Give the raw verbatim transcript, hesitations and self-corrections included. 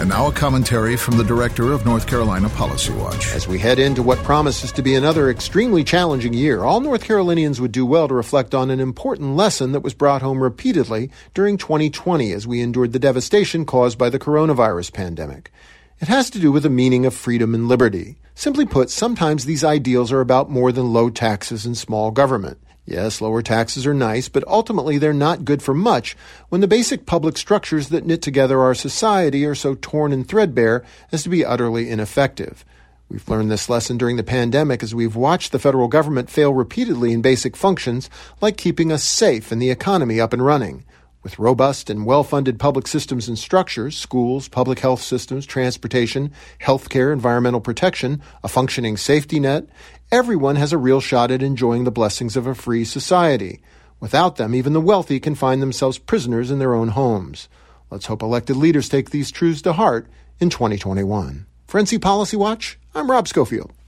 And now a commentary from the director of North Carolina Policy Watch. As we head into what promises to be another extremely challenging year, all North Carolinians would do well to reflect on an important lesson that was brought home repeatedly during twenty twenty as we endured the devastation caused by the coronavirus pandemic. It has to do with the meaning of freedom and liberty. Simply put, sometimes these ideals are about more than low taxes and small government. Yes, lower taxes are nice, but ultimately they're not good for much when the basic public structures that knit together our society are so torn and threadbare as to be utterly ineffective. We've learned this lesson during the pandemic as we've watched the federal government fail repeatedly in basic functions like keeping us safe and the economy up and running. With robust and well-funded public systems and structures, schools, public health systems, transportation, healthcare, environmental protection, a functioning safety net, everyone has a real shot at enjoying the blessings of a free society. Without them, even the wealthy can find themselves prisoners in their own homes. Let's hope elected leaders take these truths to heart in twenty twenty-one. For N C Policy Watch, I'm Rob Schofield.